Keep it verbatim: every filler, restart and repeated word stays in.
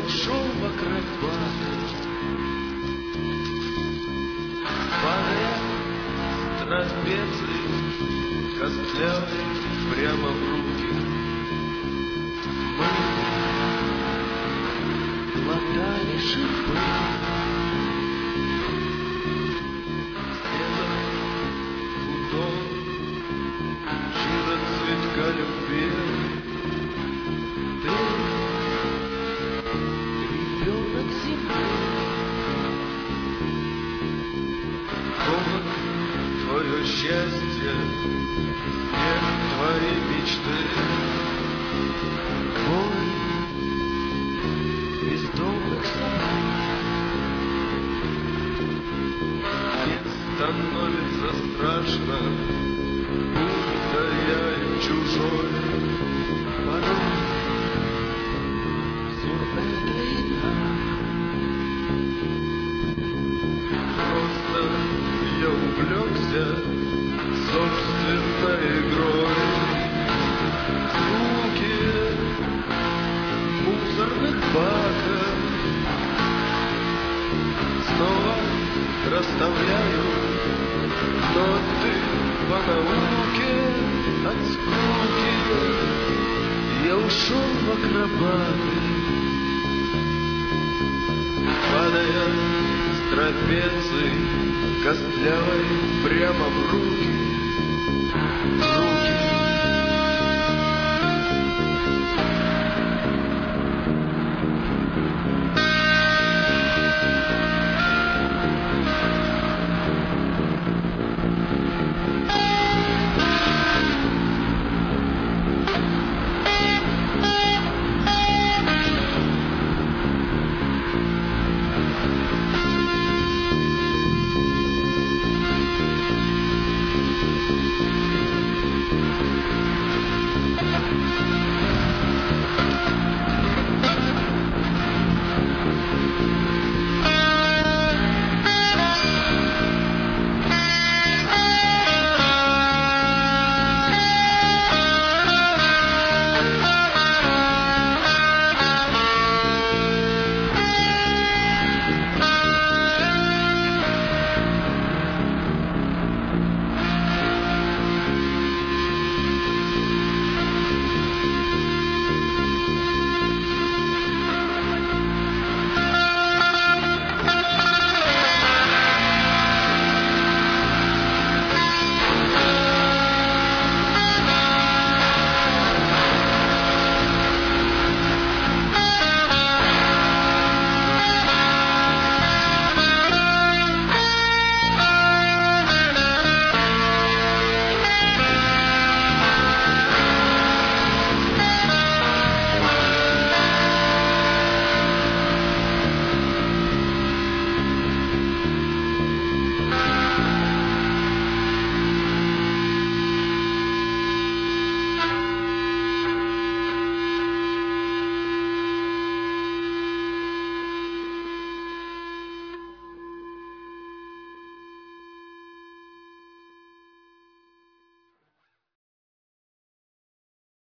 ушел в акробаты, падая с трапеции костлявой прямо в руки. Мы глотали шипы, этот бутон чудо цветка любви. Ты ребенок земли, голод твое счастье, снег твои мечты, бой бездомных собак. Мне становится страшно, будто я им чужой. Порой все это игра, просто я увлекся собственной игрой. Звуки мусорных баков снова расставляю ноты по науке. От скуки я ушел в акробаты, падая с трапеции костлявой прямо в руки.